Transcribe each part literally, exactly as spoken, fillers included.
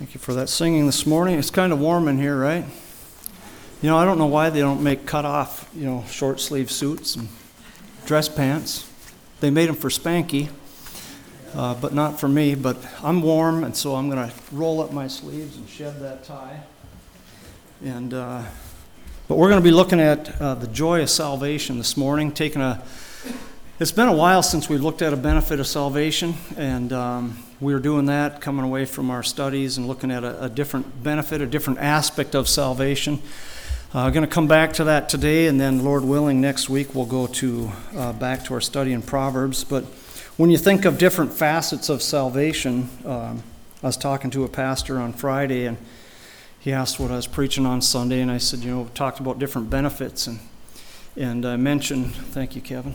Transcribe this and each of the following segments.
Thank you for that singing this morning. It's kind of warm in here, right? You know, I don't know why they don't make cut-off, you know, short-sleeve suits and dress pants. They made them for Spanky, uh, but not for me. But I'm warm, and so I'm going to roll up my sleeves and shed that tie. And uh, but we're going to be looking at uh, the joy of salvation this morning. Taking a, it's been a while since we've looked at a benefit of salvation, and um, we were doing that, coming away from our studies and looking at a, a different benefit, a different aspect of salvation. I'm uh, going to come back to that today, and then, Lord willing, next week we'll go to uh, back to our study in Proverbs. But when you think of different facets of salvation, um, I was talking to a pastor on Friday, and he asked what I was preaching on Sunday, and I said, you know, we talked about different benefits, and and I mentioned, thank you, Kevin.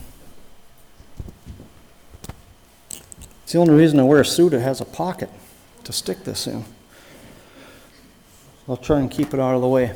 It's the only reason I wear a suit, it has a pocket to stick this in. I'll try and keep it out of the way.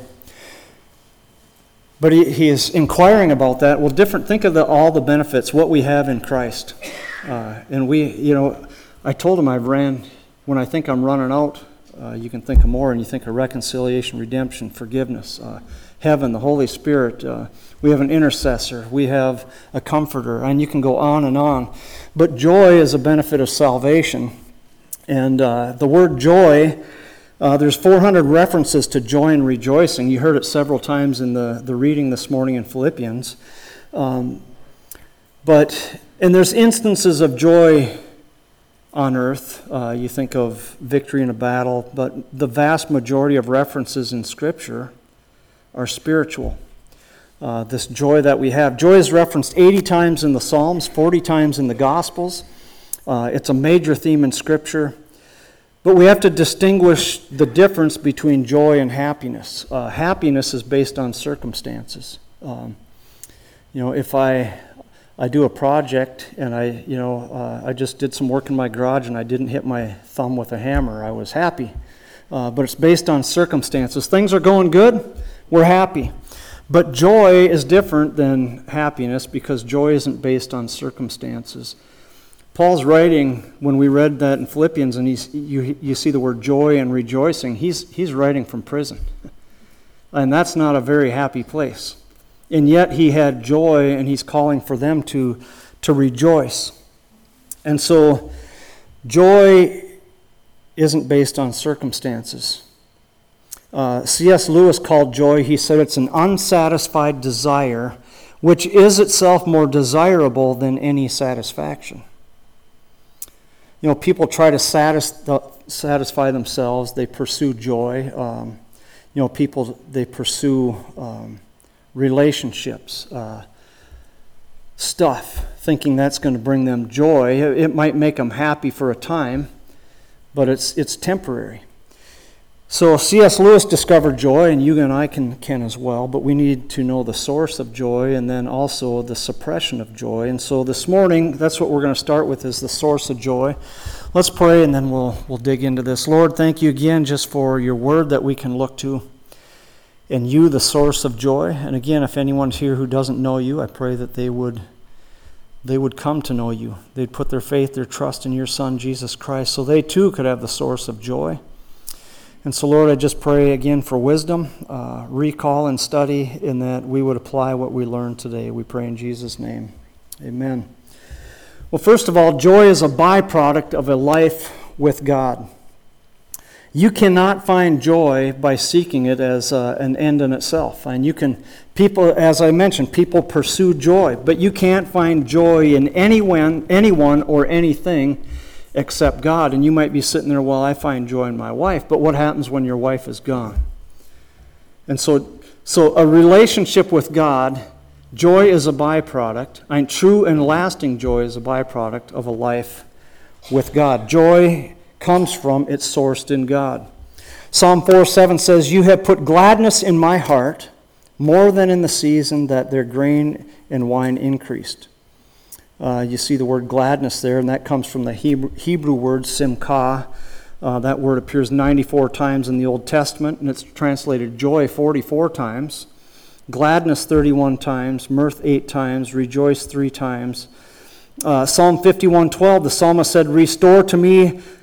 But he, he is inquiring about that. Well, different. Think of the, all the benefits, what we have in Christ. Uh, and we, you know, I told him I ran, when I think I'm running out, uh, you can think of more, and you think of reconciliation, redemption, forgiveness, uh, heaven, the Holy Spirit. Uh, we have an intercessor. We have a comforter. And you can go on and on. But joy is a benefit of salvation. And uh, the word joy, uh, there's four hundred references to joy and rejoicing. You heard it several times in the, the reading this morning in Philippians. Um, but, and there's instances of joy on earth. Uh, you think of victory in a battle, but the vast majority of references in Scripture are spiritual. Uh, this joy that we have. Joy is referenced eighty times in the Psalms, forty times in the Gospels. Uh, it's a major theme in Scripture. But we have to distinguish the difference between joy and happiness. Uh, happiness is based on circumstances. Um, you know, if I I do a project and I, you know, uh, I just did some work in my garage and I didn't hit my thumb with a hammer, I was happy. Uh, but it's based on circumstances. Things are going good, we're happy. But joy is different than happiness because joy isn't based on circumstances. Paul's writing, when we read that in Philippians, and he's, you, you see the word joy and rejoicing, he's, he's writing from prison. And that's not a very happy place. And yet he had joy, and he's calling for them to, to rejoice. And so joy isn't based on circumstances. Uh, C S Lewis called joy, he said it's an unsatisfied desire, which is itself more desirable than any satisfaction. You know, people try to satis- satisfy themselves, they pursue joy. Um, you know, people, they pursue um, relationships, uh, stuff, thinking that's going to bring them joy. It might make them happy for a time, but it's it's temporary. So C S Lewis discovered joy, and you and I can, can as well, but we need to know the source of joy and then also the suppression of joy. And so this morning, that's what we're going to start with, is the source of joy. Let's pray, and then we'll we'll dig into this. Lord, thank you again just for your word that we can look to, and you, the source of joy. And again, if anyone's here who doesn't know you, I pray that they would they would come to know you. They'd put their faith, their trust in your Son, Jesus Christ, so they too could have the source of joy. And so, Lord, I just pray again for wisdom, uh, recall and study, in that we would apply what we learned today. We pray in Jesus' name. Amen. Well, first of all, joy is a byproduct of a life with God. You cannot find joy by seeking it as uh, an end in itself. And you can, people, as I mentioned, people pursue joy, but you can't find joy in anyone, anyone or anything except God. And you might be sitting there, well, I find joy in my wife, but what happens when your wife is gone? And so so a relationship with God, joy is a byproduct, and true and lasting joy is a byproduct of a life with God. Joy comes from, it's sourced in God. Psalm four seven says, you have put gladness in my heart more than in the season that their grain and wine increased. Uh, you see the word gladness there, and that comes from the Hebrew, Hebrew word simcha. Uh, that word appears ninety-four times in the Old Testament, and it's translated joy forty-four times, gladness thirty-one times, mirth eight times, rejoice three times. Uh, Psalm fifty-one twelve, the psalmist said, restore to me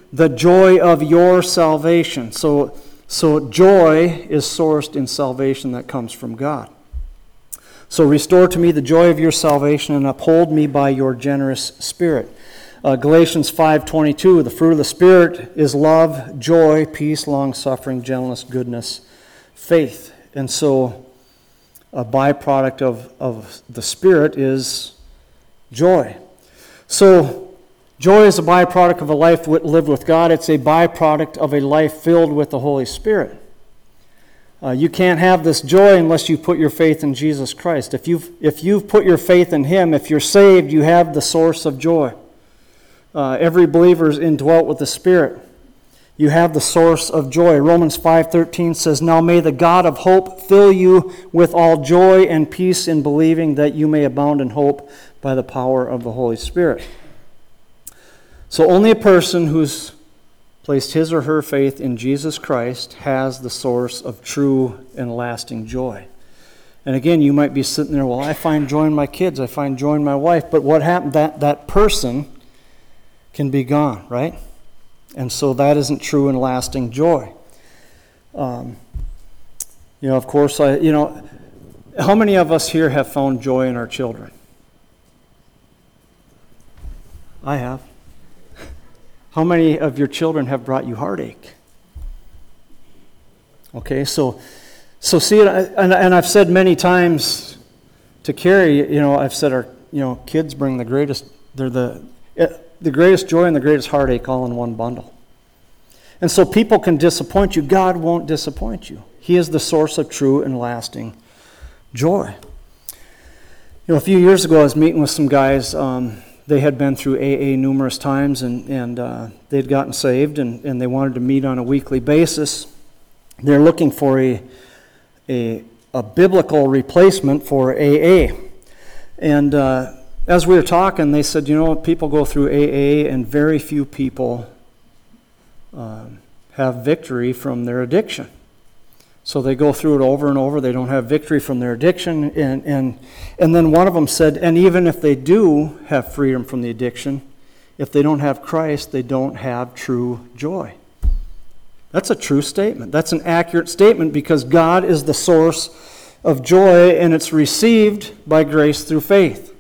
the joy of your salvation. So, so joy is sourced in salvation that comes from God. So restore to me the joy of your salvation and uphold me by your generous spirit. Uh, Galatians five twenty-two, the fruit of the Spirit is love, joy, peace, long-suffering, gentleness, goodness, faith. And so a byproduct of, of the Spirit is joy. So joy is a byproduct of a life lived with God. It's a byproduct of a life filled with the Holy Spirit. Uh, you can't have this joy unless you put your faith in Jesus Christ. If you've, if you've put your faith in Him, if you're saved, you have the source of joy. Uh, every believer is indwelt with the Spirit. You have the source of joy. Romans five thirteen says, "Now may the God of hope fill you with all joy and peace in believing, that you may abound in hope by the power of the Holy Spirit." So only a person who's placed his or her faith in Jesus Christ has the source of true and lasting joy. And again, you might be sitting there, well, I find joy in my kids, I find joy in my wife, but what happened? That, that person can be gone, right? And so that isn't true and lasting joy. Um, you know, of course, I, you know, how many of us here have found joy in our children? I have. How many of your children have brought you heartache? Okay, so, so see, and, and I've said many times to Carrie, you know, I've said our, you know, kids bring the greatest, they're the, the greatest joy and the greatest heartache all in one bundle. And so people can disappoint you. God won't disappoint you. He is the source of true and lasting joy. You know, a few years ago I was meeting with some guys. Um, they had been through A A numerous times, and, and uh, they'd gotten saved, and, and they wanted to meet on a weekly basis. They're looking for a, a, a biblical replacement for A A. And uh, as we were talking, they said, you know, people go through A A and very few people uh, have victory from their addiction. So they go through it over and over. They don't have victory from their addiction. And, and, and then one of them said, and even if they do have freedom from the addiction, if they don't have Christ, they don't have true joy. That's a true statement. That's an accurate statement, because God is the source of joy, and it's received by grace through faith.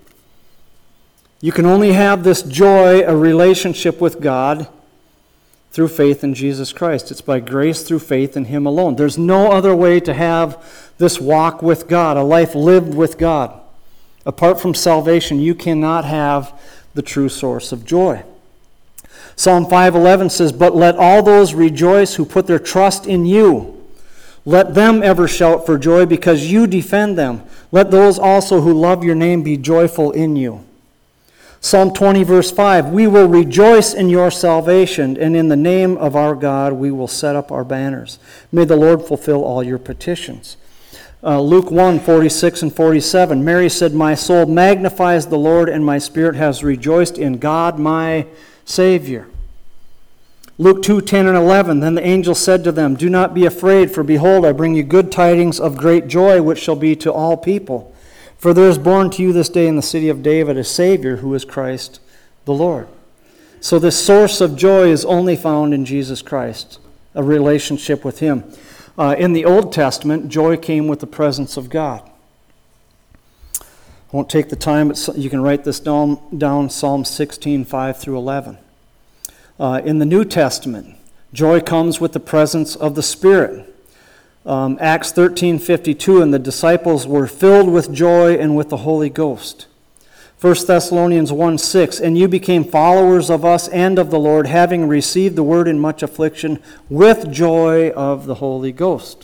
You can only have this joy, a relationship with God, through faith in Jesus Christ. It's by grace through faith in Him alone. There's no other way to have this walk with God, a life lived with God. Apart from salvation, you cannot have the true source of joy. Psalm five eleven says, "But let all those rejoice who put their trust in you. Let them ever shout for joy, because you defend them. Let those also who love your name be joyful in you." Psalm twenty, verse five, "We will rejoice in your salvation, and in the name of our God we will set up our banners. May the Lord fulfill all your petitions." Uh, Luke one, forty-six and forty-seven, Mary said, "My soul magnifies the Lord, and my spirit has rejoiced in God my Savior." Luke two, ten and eleven, "Then the angel said to them, 'Do not be afraid, for behold, I bring you good tidings of great joy, which shall be to all people. For there is born to you this day in the city of David a Savior, who is Christ the Lord.'" So this source of joy is only found in Jesus Christ, a relationship with Him. Uh, in the Old Testament, joy came with the presence of God. I won't take the time, but you can write this down, down Psalm sixteen, five through eleven. Uh, in the New Testament, joy comes with the presence of the Spirit. Um, Acts thirteen fifty-two, "And the disciples were filled with joy and with the Holy Ghost." First Thessalonians one six, "And you became followers of us and of the Lord, having received the word in much affliction with joy of the Holy Ghost."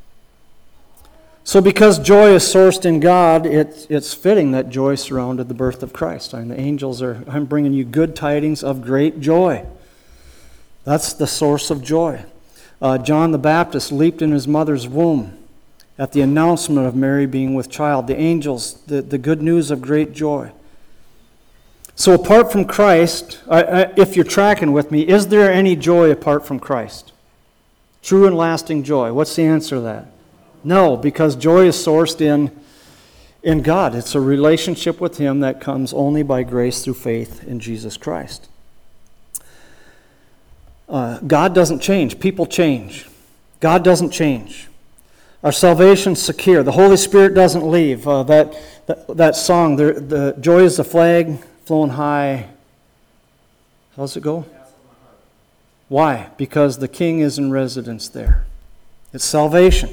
So because joy is sourced in God, it, it's fitting that joy surrounded the birth of Christ. I mean, the angels are, "I'm bringing you good tidings of great joy." That's the source of joy. Uh, John the Baptist leaped in his mother's womb at the announcement of Mary being with child. The angels, the, the good news of great joy. So apart from Christ, I, I, if you're tracking with me, is there any joy apart from Christ? True and lasting joy. What's the answer to that? No, because joy is sourced in, in God. It's a relationship with Him that comes only by grace through faith in Jesus Christ. Uh, God doesn't change. People change. God doesn't change. Our salvation's secure. The Holy Spirit doesn't leave. Uh, that, that that song, the, the joy is the flag flown high. How's it go? Why? Because the King is in residence there. It's salvation.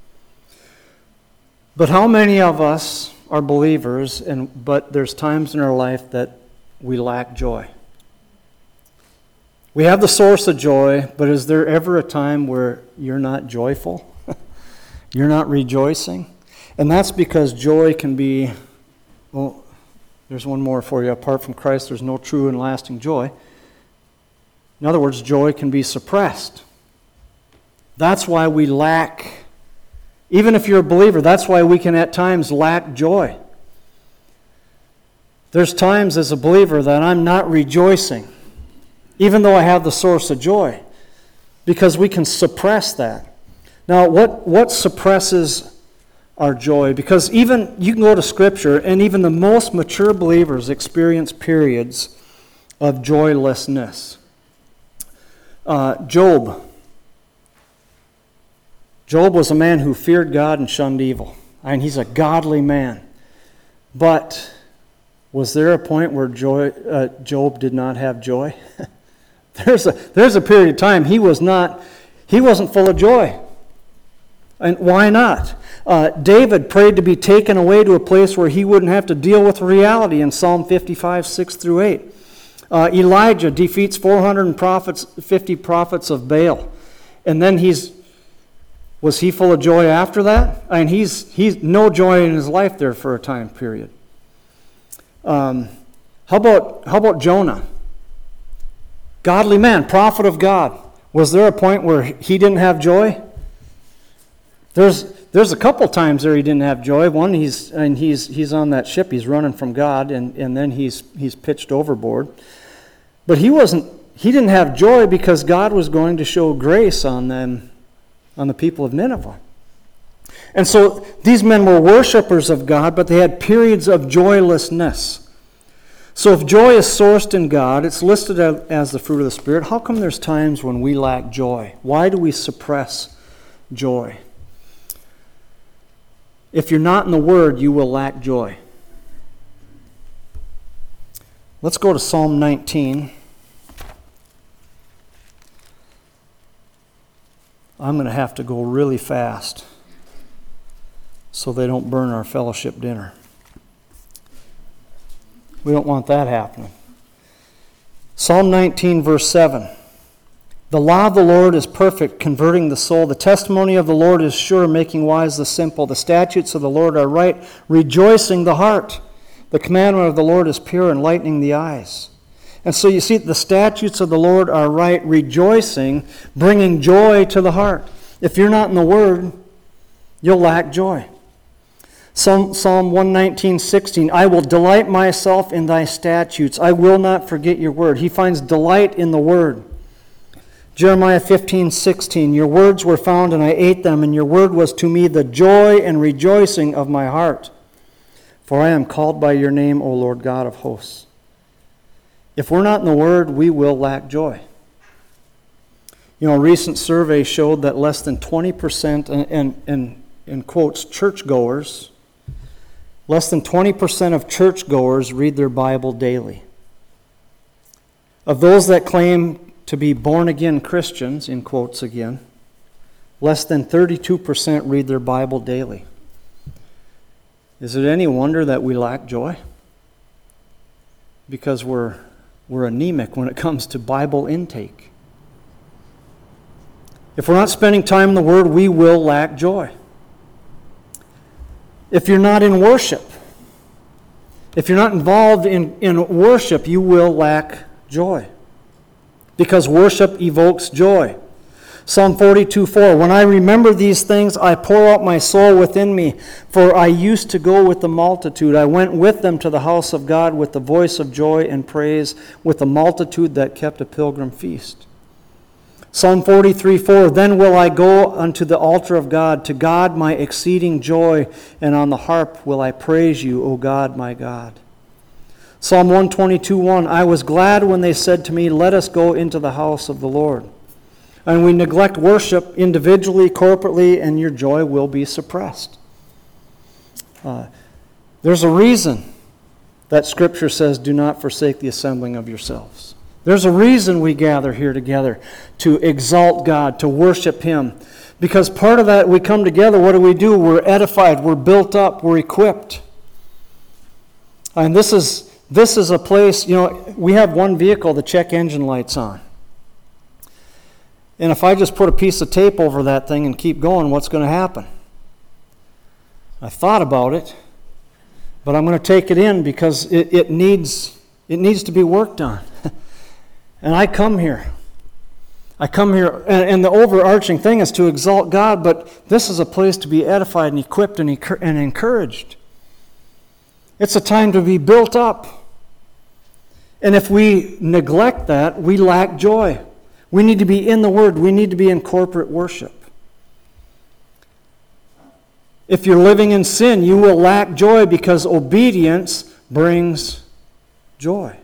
But how many of us are believers, and but there's times in our life that we lack joy? We have the source of joy, but is there ever a time where you're not joyful? You're not rejoicing? And that's because joy can be, well, there's one more for you. Apart from Christ, there's no true and lasting joy. In other words, joy can be suppressed. That's why we lack, even if you're a believer, that's why we can at times lack joy. There's times as a believer that I'm not rejoicing, even though I have the source of joy, because we can suppress that. Now, what, what suppresses our joy? Because even, you can go to Scripture, and even the most mature believers experience periods of joylessness. Uh, Job. Job was a man who feared God and shunned evil. And he's a godly man. But was there a point where joy, uh, Job did not have joy? there's a there's a period of time he was not he wasn't full of joy. And why not? Uh, David prayed to be taken away to a place where he wouldn't have to deal with reality in Psalm fifty-five, six through eight. Uh, Elijah defeats four hundred fifty prophets of Baal. And then he's, was he full of joy after that? I mean, he's, he's no joy in his life there for a time period. Um, how about, how about Jonah? Godly man, prophet of God. Was there a point where he didn't have joy? There's there's a couple times there he didn't have joy. One, he's and he's he's on that ship, he's running from God, and, and then he's he's pitched overboard. But he wasn't he didn't have joy because God was going to show grace on them, on the people of Nineveh. And so these men were worshipers of God, but they had periods of joylessness. So if joy is sourced in God, it's listed as the fruit of the Spirit. How come there's times when we lack joy? Why do we suppress joy? If you're not in the Word, you will lack joy. Let's go to Psalm nineteen. I'm going to have to go really fast so they don't burn our fellowship dinner. We don't want that happening. Psalm nineteen, verse seven. The law of the Lord is perfect, converting the soul. The testimony of the Lord is sure, making wise the simple. The statutes of the Lord are right, rejoicing the heart. The commandment of the Lord is pure, enlightening the eyes. And so you see, the statutes of the Lord are right, rejoicing, bringing joy to the heart. If you're not in the Word, you'll lack joy. Psalm, Psalm one nineteen, sixteen, I will delight myself in thy statutes. I will not forget your word. He finds delight in the Word. Jeremiah fifteen, sixteen, your words were found and I ate them, and your word was to me the joy and rejoicing of my heart. For I am called by your name, O Lord God of hosts. If we're not in the Word, we will lack joy. You know, a recent survey showed that less than twenty percent, and, and, and in quotes, churchgoers, less than twenty percent of churchgoers read their Bible daily. Of those that claim to be born-again Christians, in quotes again, less than thirty-two percent read their Bible daily. Is it any wonder that we lack joy? Because we're, we're anemic when it comes to Bible intake. If we're not spending time in the Word, we will lack joy. If you're not in worship, if you're not involved in, in worship, you will lack joy. Because worship evokes joy. Psalm forty-two, four, when I remember these things, I pour out my soul within me, for I used to go with the multitude. I went with them to the house of God with the voice of joy and praise, with the multitude that kept a pilgrim feast. Psalm forty-three, four, then will I go unto the altar of God, to God my exceeding joy, and on the harp will I praise you, O God, my God. Psalm one twenty-two, one, I was glad when they said to me, let us go into the house of the Lord. And we neglect worship individually, corporately, and your joy will be suppressed. Uh, there's a reason that Scripture says, do not forsake the assembling of yourselves. There's a reason we gather here together, to exalt God, to worship Him. Because part of that, we come together, what do we do? We're edified, we're built up, we're equipped. And this is this is a place, you know, we have one vehicle, the check engine light's on. And if I just put a piece of tape over that thing and keep going, what's going to happen? I thought about it, but I'm going to take it in because it, it needs it needs to be worked on. And I come here. I come here, and, and the overarching thing is to exalt God, but this is a place to be edified and equipped and, and encouraged. It's a time to be built up. And if we neglect that, we lack joy. We need to be in the Word. We need to be in corporate worship. If you're living in sin, you will lack joy because obedience brings joy.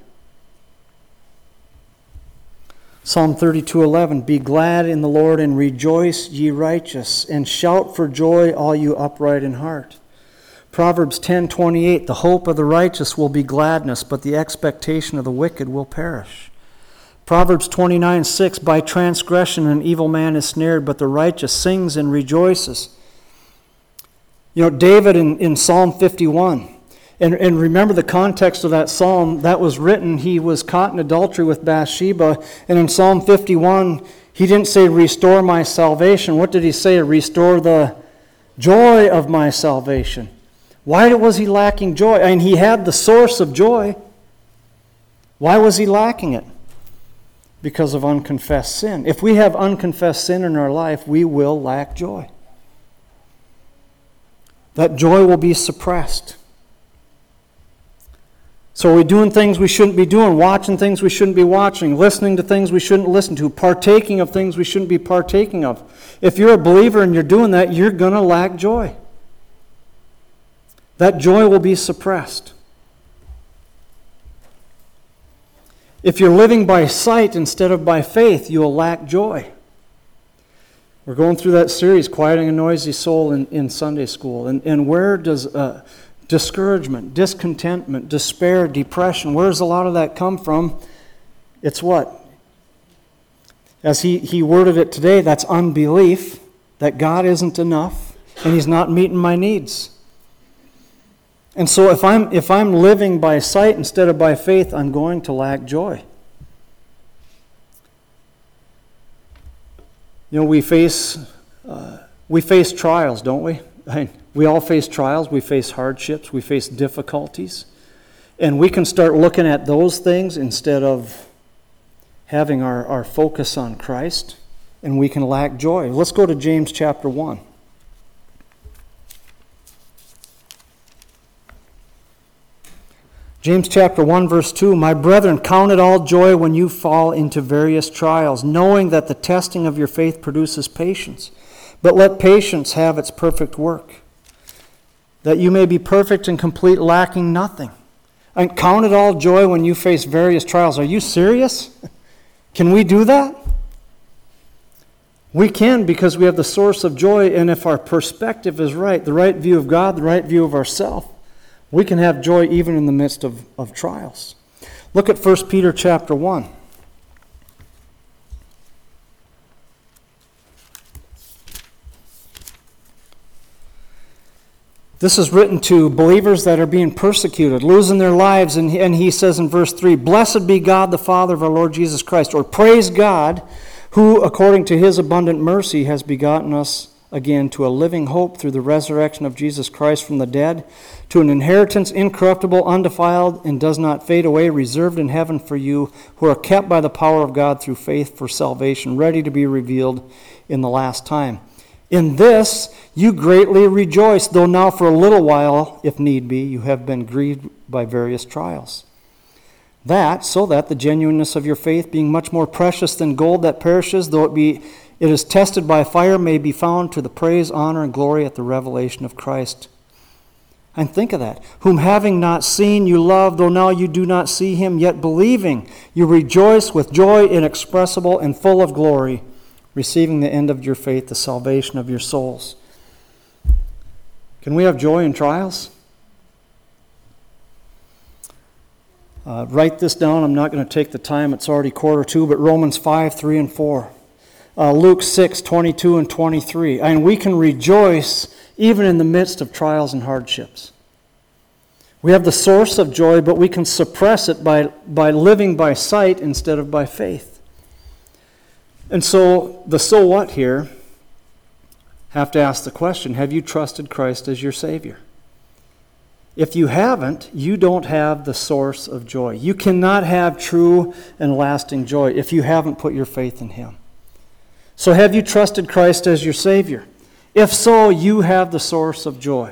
Psalm thirty-two eleven, be glad in the Lord and rejoice, ye righteous, and shout for joy, all you upright in heart. Proverbs ten twenty-eight, the hope of the righteous will be gladness, but the expectation of the wicked will perish. Proverbs twenty-nine six, by transgression an evil man is snared, but the righteous sings and rejoices. You know, David in, in Psalm fifty-one, and, and remember the context of that psalm, that was written, he was caught in adultery with Bathsheba, and in Psalm fifty-one, he didn't say, restore my salvation. What did he say? Restore the joy of my salvation. Why was he lacking joy? I mean, he had the source of joy. Why was he lacking it? Because of unconfessed sin. If we have unconfessed sin in our life, we will lack joy. That joy will be suppressed. So are we doing things we shouldn't be doing, watching things we shouldn't be watching, listening to things we shouldn't listen to, partaking of things we shouldn't be partaking of? If you're a believer and you're doing that, you're going to lack joy. That joy will be suppressed. If you're living by sight instead of by faith, you'll lack joy. We're going through that series, Quieting a Noisy Soul, in, in Sunday school. And, and where does uh, discouragement, discontentment, despair, depression, where does a lot of that come from? It's what? As he, he worded it today, that's unbelief, that God isn't enough, and He's not meeting my needs. And so if I'm if I'm living by sight instead of by faith, I'm going to lack joy. You know, we face uh, we face trials, don't we? I mean, we all face trials. We face hardships. We face difficulties, and we can start looking at those things instead of having our, our focus on Christ, and we can lack joy. Let's go to James chapter one. James chapter one, verse two, my brethren, count it all joy when you fall into various trials, knowing that the testing of your faith produces patience. But let patience have its perfect work, that you may be perfect and complete, lacking nothing. And count it all joy when you face various trials. Are you serious? Can we do that? We can, because we have the source of joy, and if our perspective is right, the right view of God, the right view of ourselves, we can have joy even in the midst of, of trials. Look at First Peter chapter one. This is written to believers that are being persecuted, losing their lives, and he, and he says in verse three, blessed be God the Father of our Lord Jesus Christ, or praise God, who according to His abundant mercy has begotten us again to a living hope through the resurrection of Jesus Christ from the dead, to an inheritance incorruptible, undefiled, and does not fade away, reserved in heaven for you, who are kept by the power of God through faith for salvation, ready to be revealed in the last time. In this you greatly rejoice, though now for a little while, if need be, you have been grieved by various trials. That, so that the genuineness of your faith, being much more precious than gold that perishes, though it be it is tested by fire, may be found to the praise, honor, and glory at the revelation of Christ, And think of that. Whom having not seen you love, though now you do not see him, yet believing you rejoice with joy inexpressible and full of glory, receiving the end of your faith, the salvation of your souls. Can we have joy in trials? Uh, write this down. I'm not going to take the time. It's already quarter two, but Romans five, three and four. Uh, Luke six, twenty-two and twenty-three. And we can rejoice even in the midst of trials and hardships. We have the source of joy, but we can suppress it by, by living by sight instead of by faith. And so, the so what here, have to ask the question, have you trusted Christ as your Savior? If you haven't, you don't have the source of joy. You cannot have true and lasting joy if you haven't put your faith in Him. So have you trusted Christ as your Savior? If so, you have the source of joy.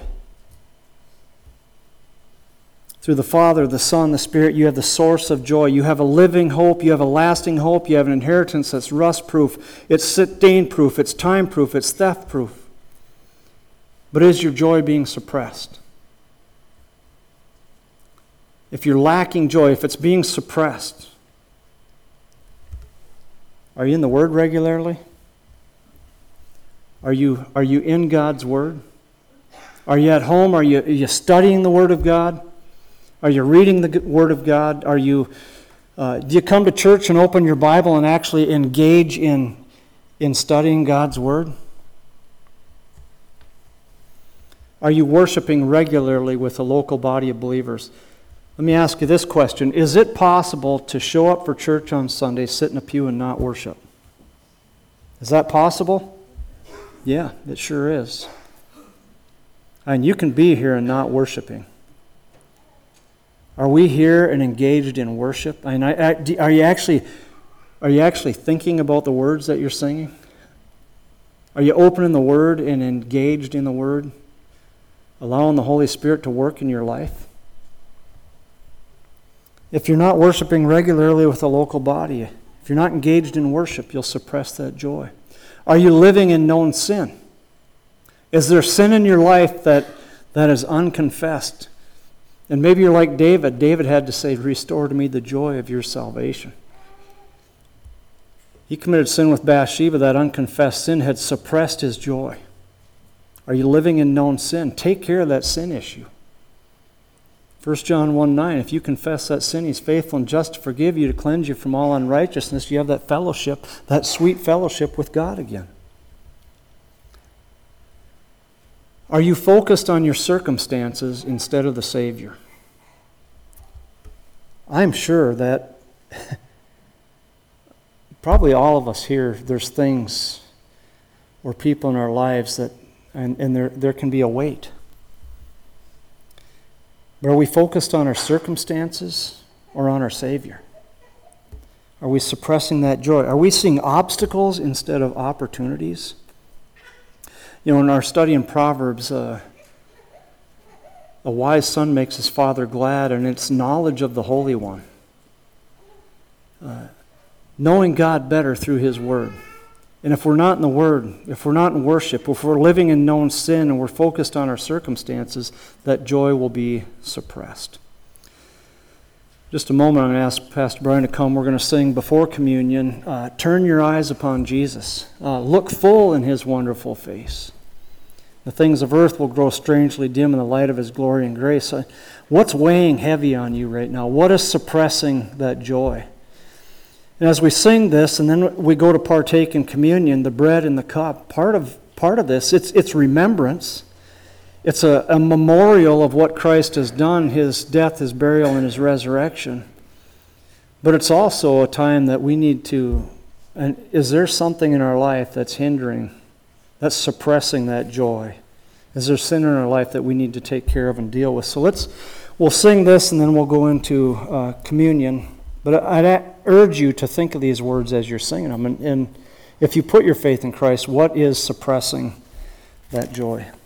Through the Father, the Son, the Spirit, you have the source of joy. You have a living hope. You have a lasting hope. You have an inheritance that's rust-proof. It's stain-proof. It's time-proof. It's theft-proof. But is your joy being suppressed? If you're lacking joy, if it's being suppressed, are you in the Word regularly? Are you, are you in God's Word? Are you at home? Are you, are you studying the Word of God? Are you reading the Word of God? Are you, uh, do you come to church and open your Bible and actually engage in, in studying God's Word? Are you worshiping regularly with a local body of believers? Let me ask you this question. Is it possible to show up for church on Sunday, sit in a pew, and not worship? Is that possible? Yeah, it sure is. And you can be here and not worshiping. Are we here and engaged in worship? And I, I, are you actually, are you actually thinking about the words that you're singing? Are you opening the Word and engaged in the Word? Allowing the Holy Spirit to work in your life? If you're not worshiping regularly with a local body, if you're not engaged in worship, you'll suppress that joy. Are you living in known sin? Is there sin in your life that, that is unconfessed? And maybe you're like David. David had to say, restore to me the joy of your salvation. He committed sin with Bathsheba. That unconfessed sin had suppressed his joy. Are you living in known sin? Take care of that sin issue. First John one nine, if you confess that sin, He's faithful and just to forgive you, to cleanse you from all unrighteousness. You have that fellowship, that sweet fellowship with God again. Are you focused on your circumstances instead of the Savior? I'm sure that probably all of us here, there's things or people in our lives that, and, and there, there can be a weight. But are we focused on our circumstances or on our Savior? Are we suppressing that joy? Are we seeing obstacles instead of opportunities? You know, in our study in Proverbs, uh, a wise son makes his father glad, and it's knowledge of the Holy One. Uh, knowing God better through His Word. And if we're not in the Word, if we're not in worship, if we're living in known sin and we're focused on our circumstances, that joy will be suppressed. Just a moment, I'm going to ask Pastor Brian to come. We're going to sing before communion, uh, Turn Your Eyes Upon Jesus. Uh, look full in His wonderful face. The things of earth will grow strangely dim in the light of His glory and grace. Uh, what's weighing heavy on you right now? What is suppressing that joy? And as we sing this, and then we go to partake in communion, the bread and the cup, part of part of this, it's it's remembrance. It's a, a memorial of what Christ has done, His death, His burial, and His resurrection. But it's also a time that we need to, and is there something in our life that's hindering, that's suppressing that joy? Is there sin in our life that we need to take care of and deal with? So let's, we'll sing this and then we'll go into uh, communion. But I'd urge you to think of these words as you're singing them. And, and if you put your faith in Christ, what is suppressing that joy?